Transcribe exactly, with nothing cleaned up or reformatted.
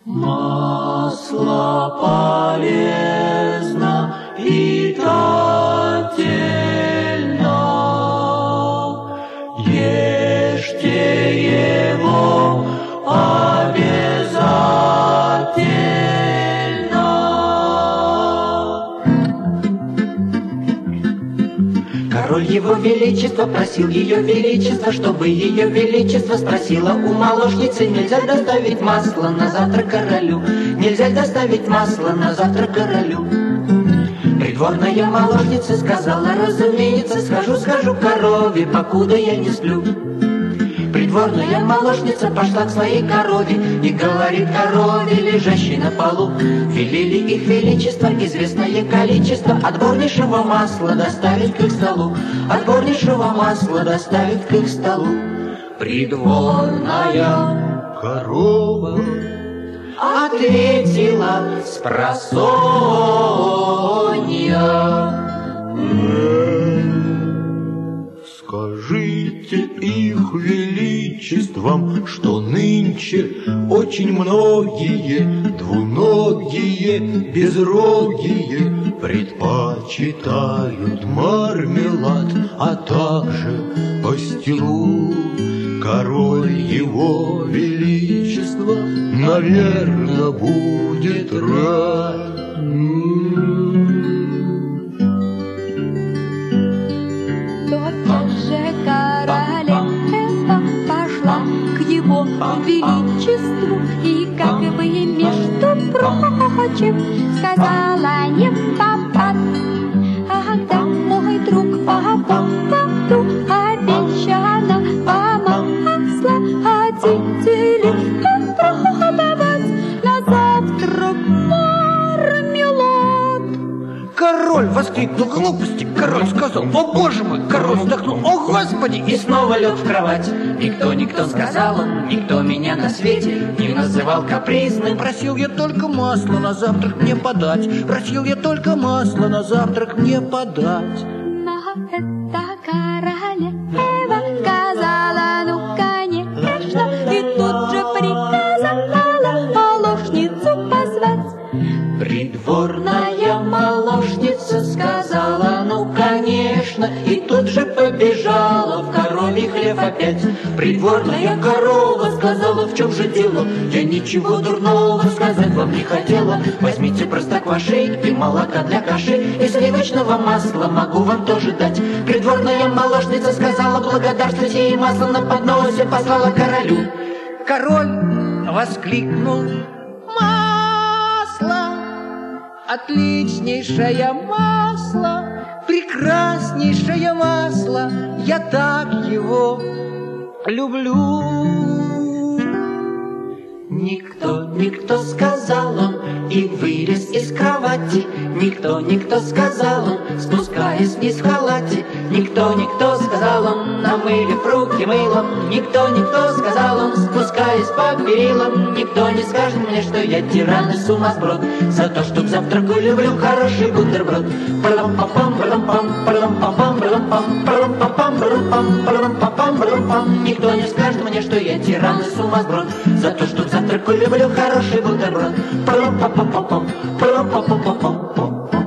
Масло полезно и питательно, ешьте его обязательно. Король его величества просил ее величество, чтобы ее величество спросила у молочницы: нельзя доставить масло на завтрак королю, нельзя доставить масло на завтрак королю. Придворная молочница сказала: разумеется, схожу, схожу к корове, покуда я не сплю. Придворная молочница пошла к своей корове и говорит корове, лежащей на полу: велели их величество известное количество отборнейшего масла доставить к их столу, отборнейшего масла доставить к их столу. Придворная корова ответила спросонья: скажите их величествам, что нынче очень многие двуногие, безрогие предпочитают мармелад, а также пастилу. Король его величества, наверное, будет рад. Тотчас же королева пошла к его величеству и, как бы между прочим, сказала: не попад, ага, мой друг, по поводу обещано вам масло хотите ли попробовать на завтрак мармелад? Король воскликнул: глупости! Король сказал: о боже мой! Король вздохнул: о господи! И снова лег в кровать. Никто, никто, сказал он, никто меня на свете не называл капризным. Просил я только масло на завтрак мне подать, просил я только масло на завтрак мне подать. На это королева сказала: ну, конечно, и тут же приказала молочницу позвать. Придворная молочница сказала: ну, конечно, и тут же побежала в коровий хлев опять. Придворная корова сказала: в чем же дело? Я ничего дурного сказать вам не хотела. Возьмите простоквашей и молока для каши, и сливочного масла могу вам тоже дать. Придворная молочница сказала: благодарствуйте, и масло на подносе послала королю. Король воскликнул: масло! Отличнейшее масло, прекраснейшее масло, я так его люблю. Никто, никто, сказал он, и вылез из кровати. Никто, никто, сказал он, спускаясь вниз в халате. Никто, никто, сказал он, намылив руки мылом. Никто, никто, сказал он, спускаясь по перилам. Никто не скажет мне, что я тиран и сумасброд, за то, что к завтраку люблю хороший бутерброд. Парам-пам-пам, парам-пам, парам-пам-пам, парам-пам, парам-пам-пам, парам-пам, парам-пам-пам, парам-пам. Никто не скажет мне, что я тиран и сумасброд, за то, что к завтраку люблю хороший бутерброд. Парам-пам-пам-пам, парам-пам-пам-пам.